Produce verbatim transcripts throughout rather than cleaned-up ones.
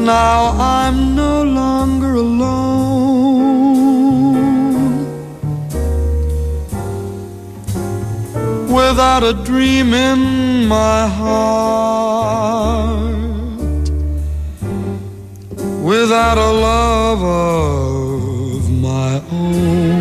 Now I'm no longer alone, without a dream in my heart, without a love of my own.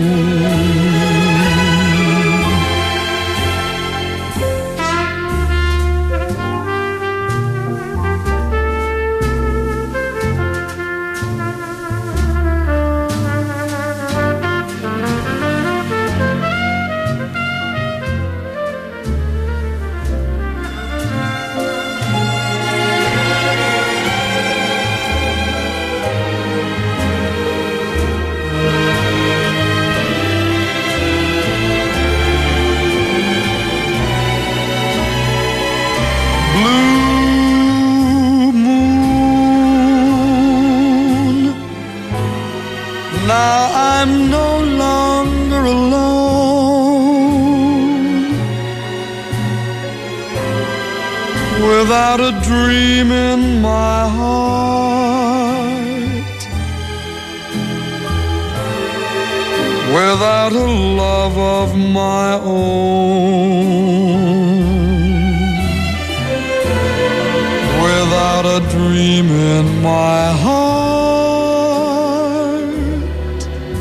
Now I'm no longer alone, without a dream in my heart, without a love of my own, without a dream in my heart,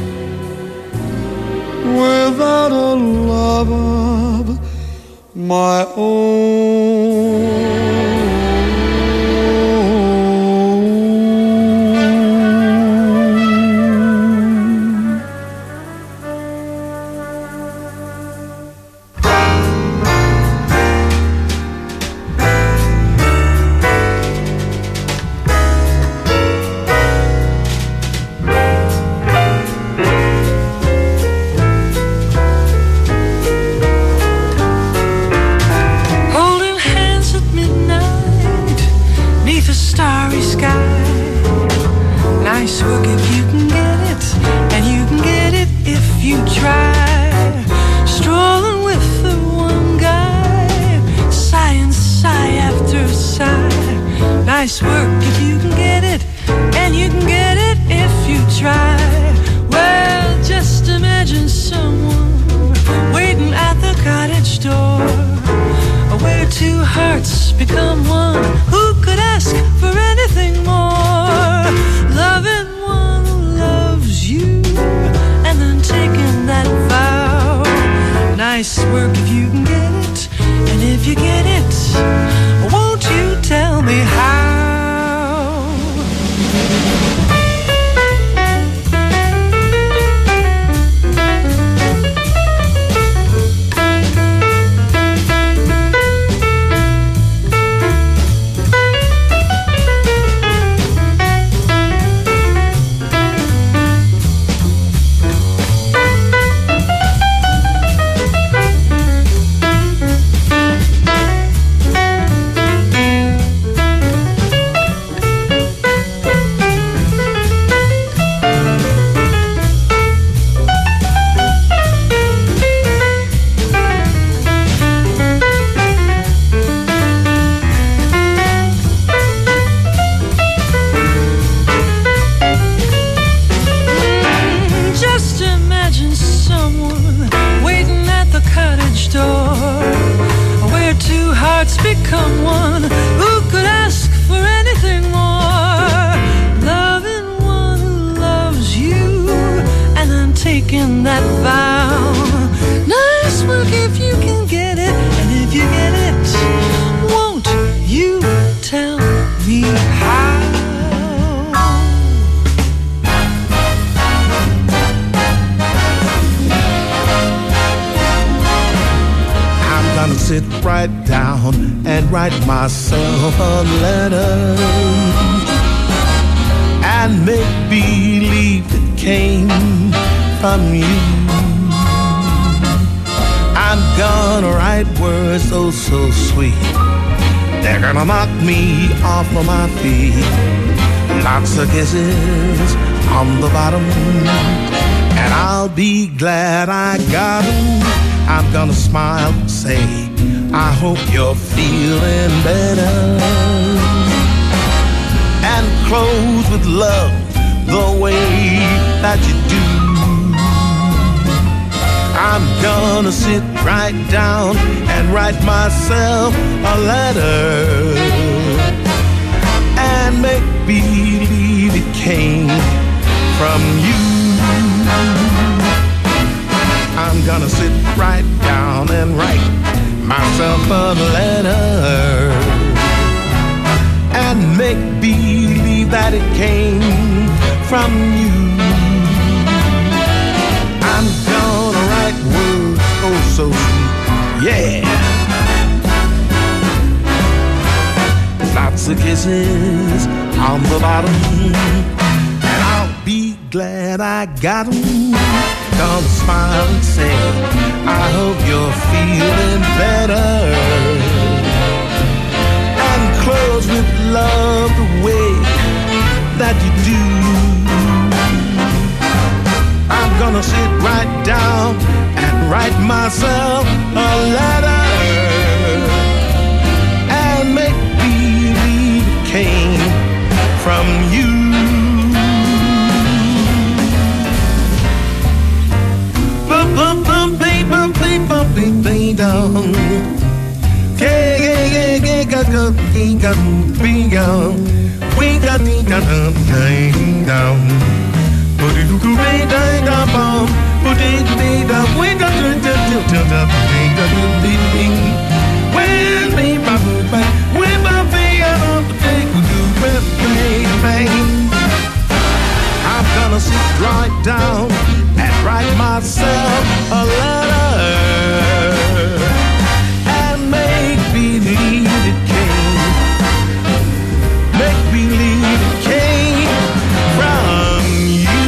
without a love of my own. Nice work if you can get it, and you can get it if you try. Well, just imagine someone waiting at the cottage door, where two hearts become one. Who could ask for anything more? Loving one who loves you, and then taking that vow. Nice work if you can get it, and if you get it, won't you tell me how? Become one. Who could ask for anything more? Loving one who loves you, and then taking that vow. Nice work if you can get it, and if you get it, won't you tell me how? Gonna sit right down and write myself a letter and make believe it came from you. I'm gonna write words oh so sweet, they're gonna knock me off of my feet. Lots of kisses on the bottom, and I'll be glad I got them. I'm gonna smile and say, I hope you're feeling better, and close with love the way that you do. I'm gonna sit right down and write myself a letter and make believe it came from you. I'm gonna sit right down and write myself a letter and make believe that it came from you. I'm gonna write words oh so sweet, yeah. Lots of kisses on the bottom, and I'll be glad I got them. Gonna smile and say, I hope you're feeling better, and close with love the way that you do. I'm gonna sit right down and write myself a letter and make believe it came from you. Bum bum bum bing bum bing bum bing bing dong. Yeah yeah yeah yeah got got ding got bing dong. We got ding got ding dong. Put it to bing ding dong bum. Put it to bing dong. We got ding ding ding ding ding ding ding ding. When me bum bang, when my finger on the thing we do bang bang. I'm gonna sit right down and write myself a letter and make believe it came, make believe it came from you.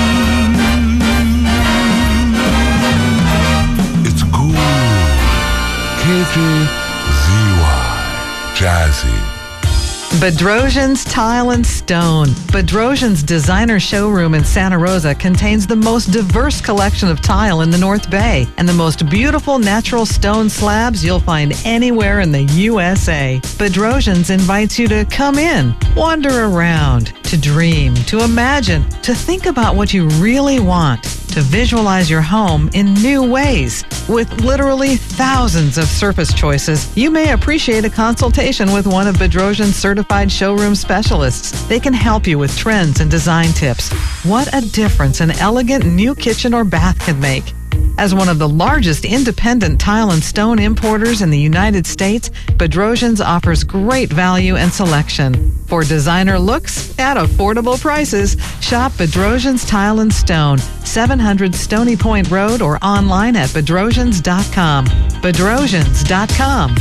It's cool. K J Z Y Jazzy. Bedrosian's Tile and Stone. Bedrosian's designer showroom in Santa Rosa contains the most diverse collection of tile in the North Bay and the most beautiful natural stone slabs you'll find anywhere in the U S A. Bedrosian's invites you to come in, wander around, to dream, to imagine, to think about what you really want, to visualize your home in new ways. With literally thousands of surface choices, you may appreciate a consultation with one of Bedrosian's certified showroom specialists. They can help you with trends and design tips. What a difference an elegant new kitchen or bath can make. As one of the largest independent tile and stone importers in the United States, Bedrosian's offers great value and selection. For designer looks at affordable prices, shop Bedrosian's Tile and Stone, seven hundred Stony Point Road, or online at bedrosians dot com. bedrosians dot com.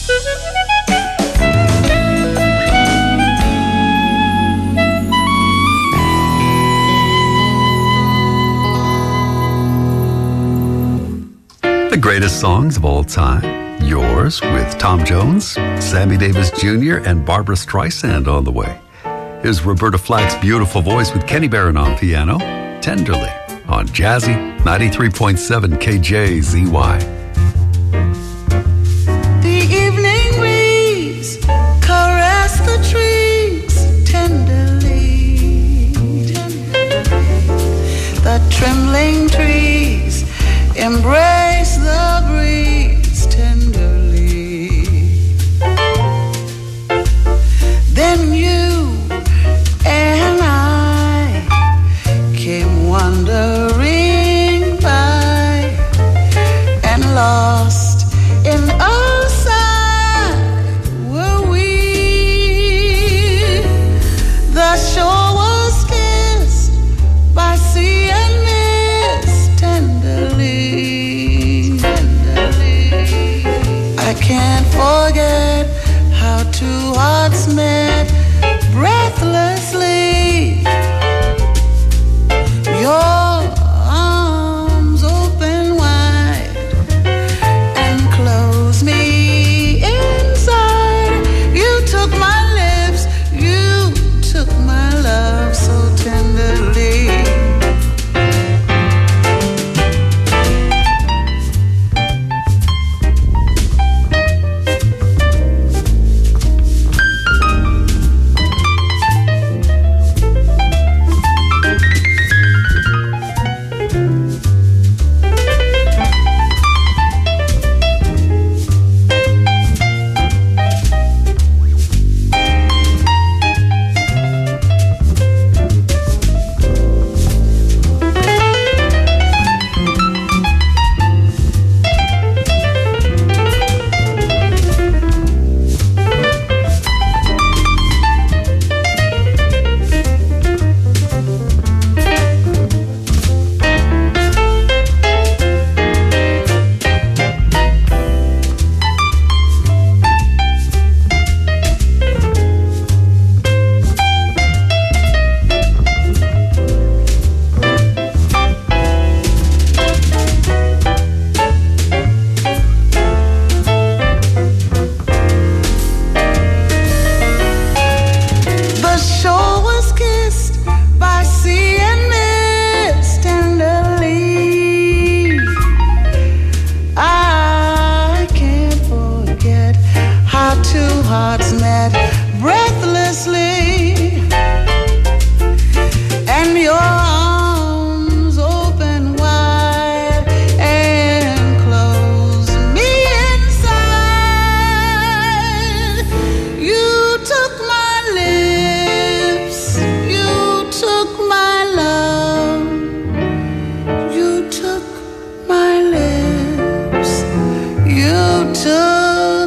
The greatest songs of all time. Yours with Tom Jones, Sammy Davis Junior, and Barbra Streisand on the way. Here's Roberta Flack's beautiful voice with Kenny Barron on piano, Tenderly, on Jazzy ninety-three point seven K J Z Y. The evening breeze caress the trees tenderly. The trembling trees embrace the breeze tenderly. Then you and I came wandering by and lost in our sight were we. The shore was kissed by sea and mist tenderly, tenderly. I can't forget how two hearts met breathlessly. Your arms open wide and close me inside. You took my lips, you took my love so tenderly.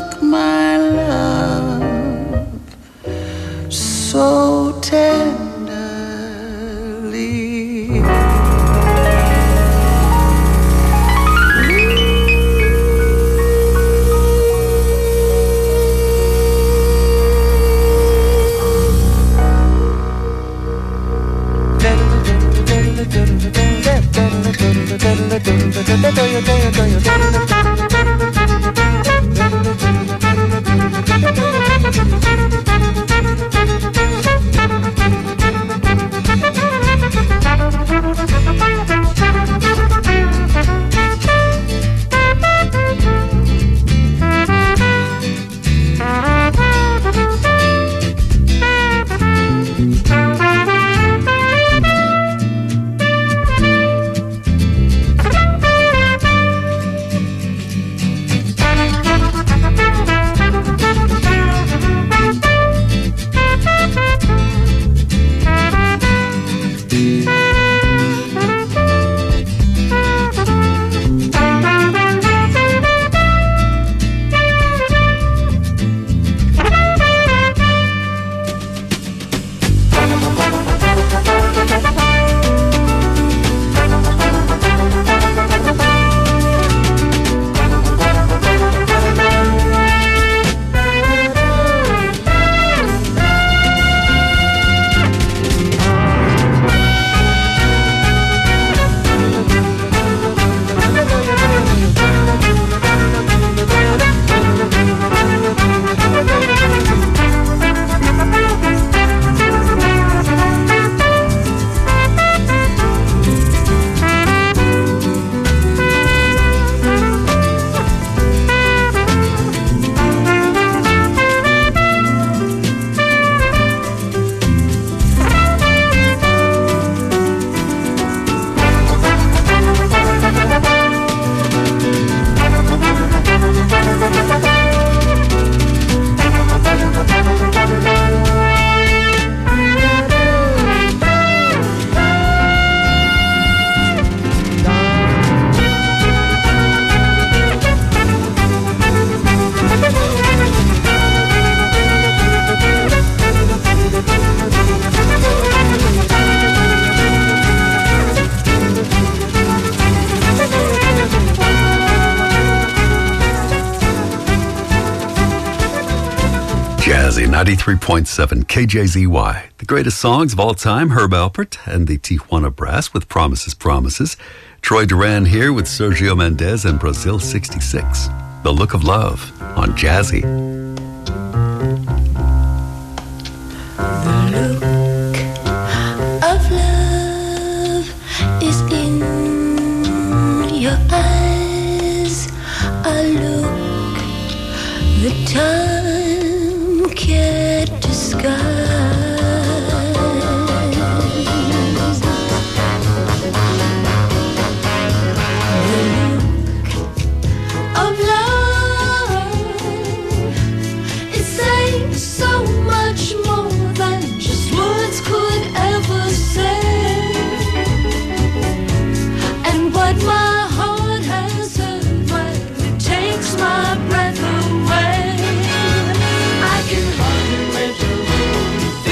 took my love so tenderly. ninety-three point seven K J Z Y. The greatest songs of all time, Herb Alpert and the Tijuana Brass with Promises, Promises. Troy Duran here with Sergio Mendes and Brazil sixty-six. The Look of Love on Jazzy. The look of love is in your eyes. A look that time can't disguise. Away. I can hardly wait to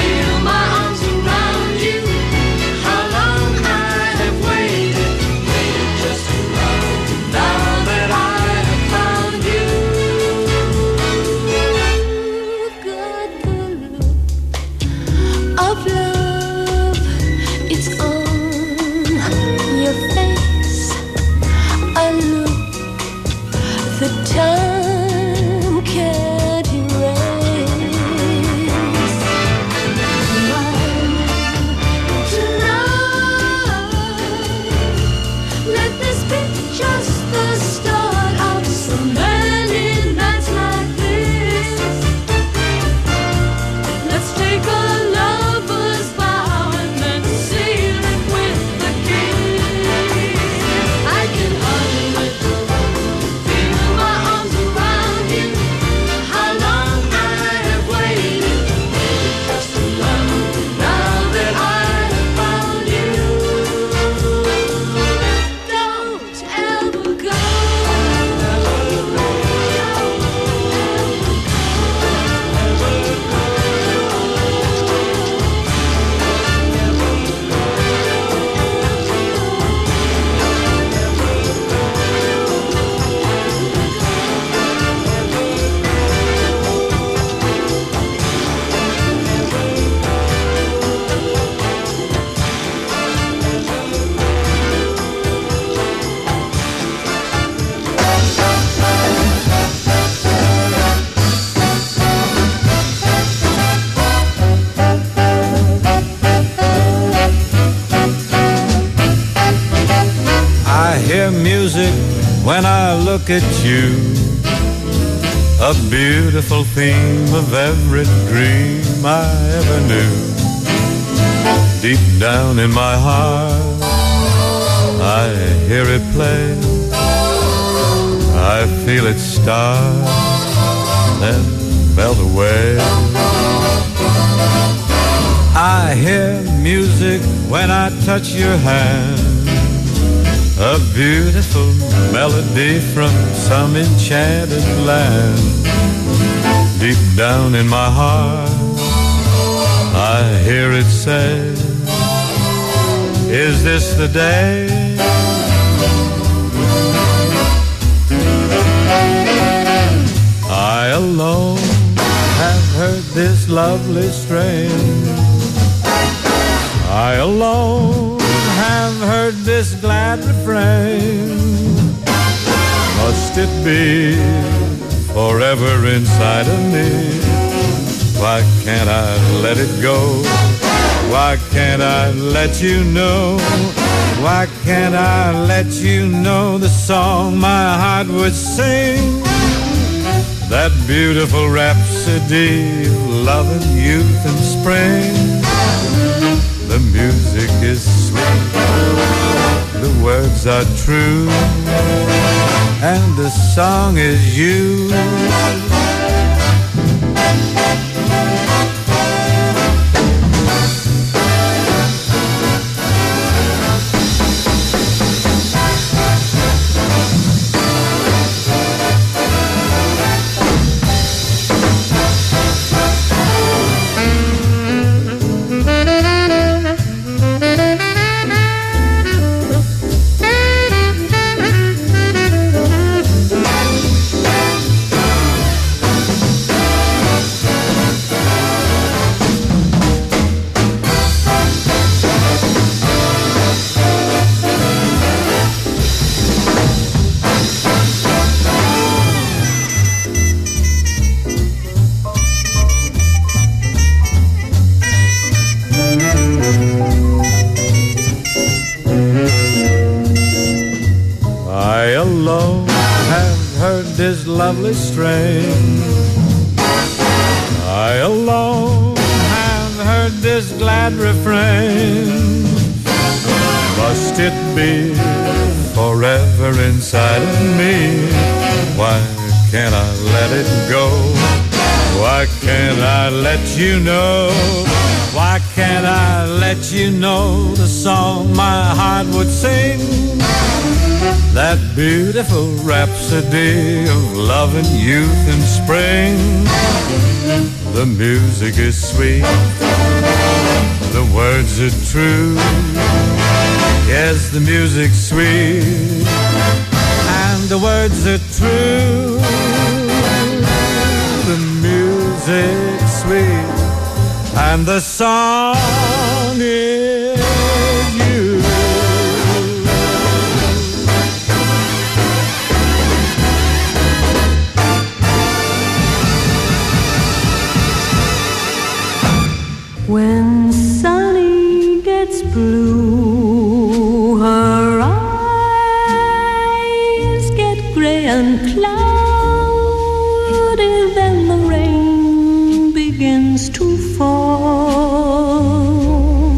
at you, a beautiful theme of every dream I ever knew. Deep down in my heart, I hear it play. I feel it start and melt away. I hear music when I touch your hand, a beautiful melody from some enchanted land. Deep down in my heart, I hear it say, is this the day? I alone have heard this lovely strain. I alone have heard this glad refrain. Must it be forever inside of me? Why can't I let it go? Why can't I let you know? Why can't I let you know the song my heart would sing? That beautiful rhapsody of love and youth and spring. The music is sweet, the words are true, and the song is you. This lovely strain, I alone have heard this glad refrain. Must it be forever inside of me? Why can't I let it go? Why can't I let you know? Why can't I let you know the song my heart would sing? That beautiful rhapsody of love and youth and spring. The music is sweet, the words are true. Yes, the music's sweet, and the words are true. The music's sweet, and the song is you. When Sunny gets blue, her eyes get gray and cloudy, then the rain begins to fall.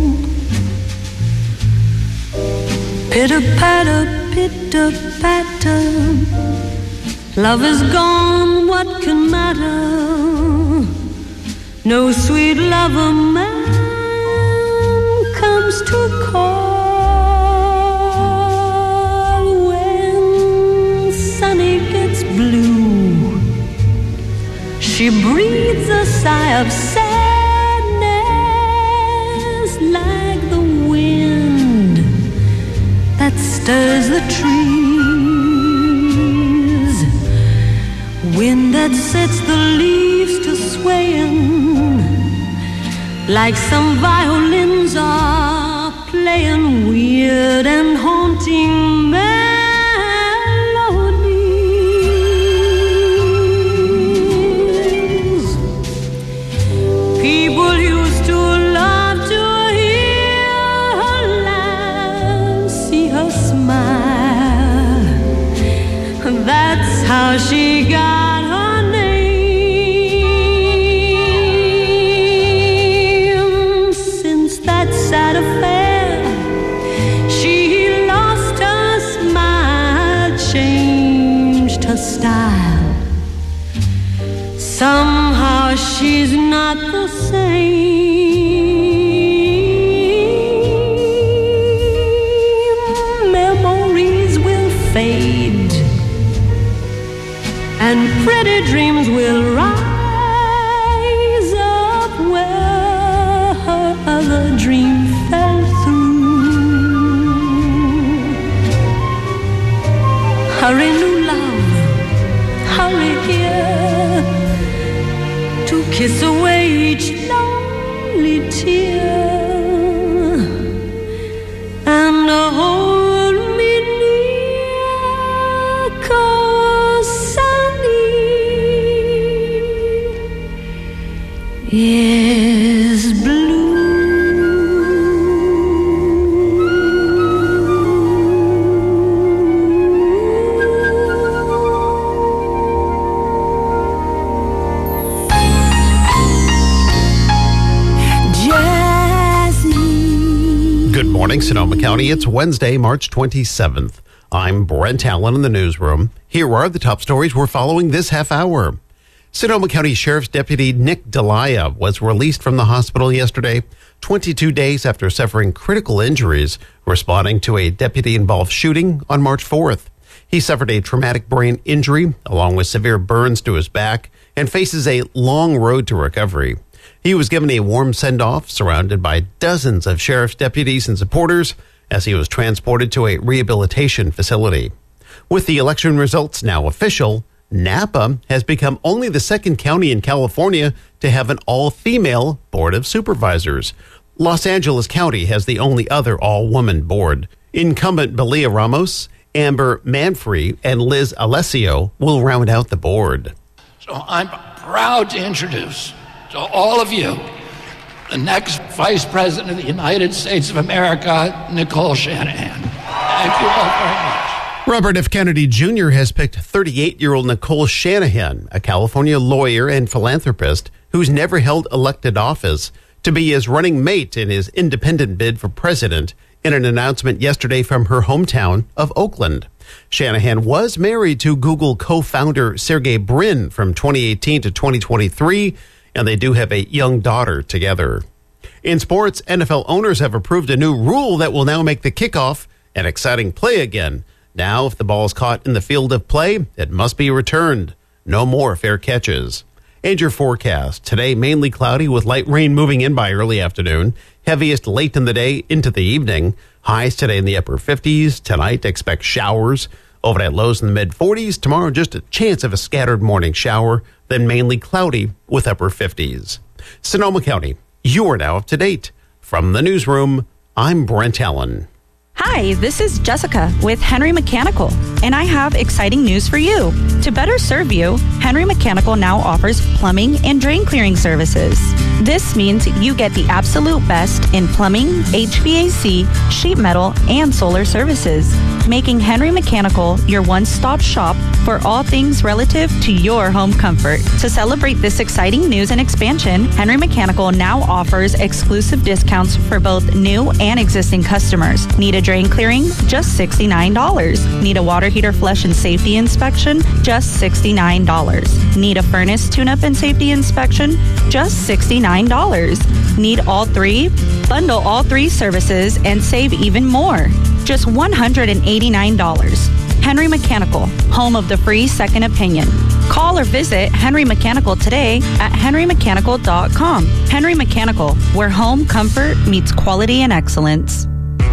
Pitter-patter, pitter-patter, love is gone, what can matter? No sweet lover man comes to call. When Sunny gets blue, she breathes a sigh of sadness, like the wind that stirs the trees, wind that sets the leaves to swaying, like some violins are playing weird and haunting melodies. People used to love to hear her laugh, see her smile. That's Somehow she's not the same. Memories will fade, and pretty dreams will rise up where her other dream fell through. Hurry, new love, hurry here to kiss away each lonely tear and hold me near, 'cause Sunny is blue. Morning, Sonoma County. It's Wednesday, March twenty-seventh. I'm Brent Allen in the newsroom. Here are the top stories we're following this half hour. Sonoma County Sheriff's Deputy Nick Delia was released from the hospital yesterday, twenty-two days after suffering critical injuries, responding to a deputy-involved shooting on March fourth. He suffered a traumatic brain injury, along with severe burns to his back, and faces a long road to recovery. He was given a warm send-off, surrounded by dozens of sheriff's deputies and supporters, as he was transported to a rehabilitation facility. With the election results now official, Napa has become only the second county in California to have an all-female board of supervisors. Los Angeles County has the only other all-woman board. Incumbent Belia Ramos, Amber Manfrey, and Liz Alessio will round out the board. So I'm proud to introduce to all of you the next Vice President of the United States of America, Nicole Shanahan. Thank you all very much. Robert F. Kennedy Junior has picked thirty-eight-year-old Nicole Shanahan, a California lawyer and philanthropist who's never held elected office, to be his running mate in his independent bid for president in an announcement yesterday from her hometown of Oakland. Shanahan was married to Google co-founder Sergey Brin from twenty eighteen to twenty twenty-three, and they do have a young daughter together. In sports, N F L owners have approved a new rule that will now make the kickoff an exciting play again. Now, if the ball is caught in the field of play, it must be returned. No more fair catches. And your forecast. Today, mainly cloudy with light rain moving in by early afternoon. Heaviest late in the day into the evening. Highs today in the upper fifties. Tonight, expect showers. Overnight lows in the mid forties. Tomorrow, just a chance of a scattered morning shower. Then mainly cloudy with upper fifties. Sonoma County, you are now up to date. From the newsroom, I'm Brent Allen. Hi, this is Jessica with Henry Mechanical, and I have exciting news for you. To better serve you, Henry Mechanical now offers plumbing and drain clearing services. This means you get the absolute best in plumbing, H V A C, sheet metal, and solar services, making Henry Mechanical your one-stop shop for all things relative to your home comfort. To celebrate this exciting news and expansion, Henry Mechanical now offers exclusive discounts for both new and existing customers. Need a drain clearing? Just sixty-nine dollars. Need a water heater flush and safety inspection? Just sixty-nine dollars. Need a furnace tune-up and safety inspection? Just sixty-nine dollars. Need all three? Bundle all three services and save even more. Just one hundred eighty-nine dollars. Henry Mechanical, home of the free second opinion. Call or visit Henry Mechanical today at henry mechanical dot com. Henry Mechanical, where home comfort meets quality and excellence.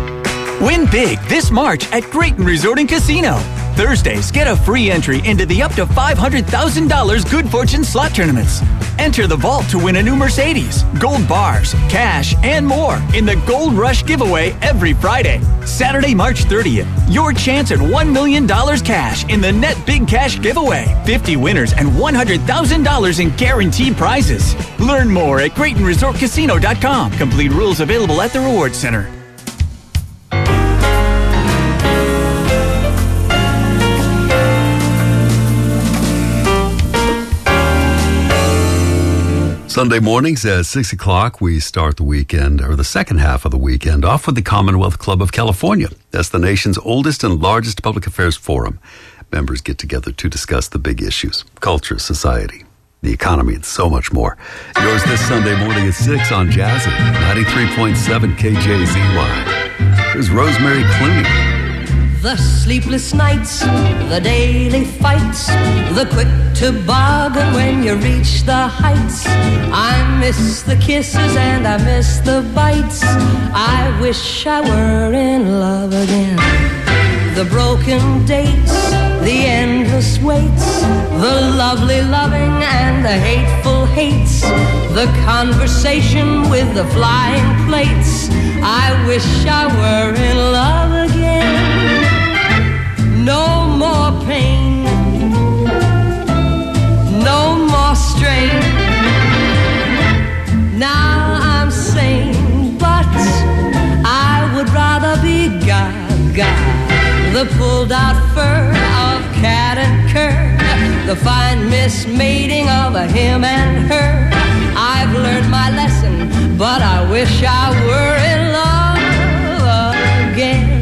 Win big this March at Grayton Resort and Casino. Thursdays, get a free entry into the up to five hundred thousand dollars Good Fortune slot tournaments. Enter the vault to win a new Mercedes, gold bars, cash, and more in the Gold Rush giveaway every Friday. Saturday, March thirtieth, your chance at one million dollars cash in the Net Big Cash giveaway. fifty winners and one hundred thousand dollars in guaranteed prizes. Learn more at Grayton Resort Casino dot com. Complete rules available at the Rewards Center. Sunday mornings at six o'clock, we start the weekend, or the second half of the weekend, off with the Commonwealth Club of California. That's the nation's oldest and largest public affairs forum. Members get together to discuss the big issues, culture, society. the economy, and so much more. Yours this Sunday morning at six on Jazzy, ninety-three point seven K J Z Y. Here's Rosemary Clooney. The sleepless nights, the daily fights, the quick toboggan when you reach the heights. I miss the kisses and I miss the bites. I wish I were in love again. The broken dates, the endless waits, the lovely loving and the hateful hates, the conversation with the flying plates. I wish I were in love again. No more pain, no more strain. Now I'm sane, but I would rather be Gaga, the pulled out fur of cat and cur, the fine mismating of a him and her. I've learned my lesson, but I wish I were in love again.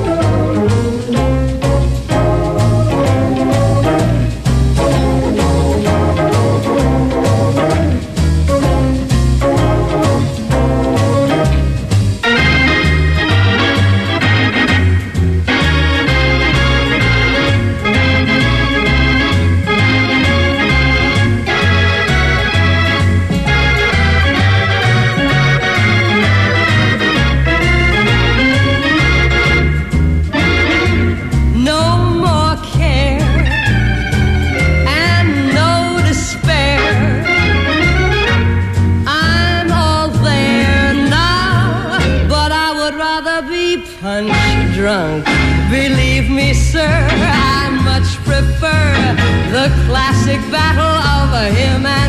Drunk. Believe me, sir, I much prefer the classic battle of a him and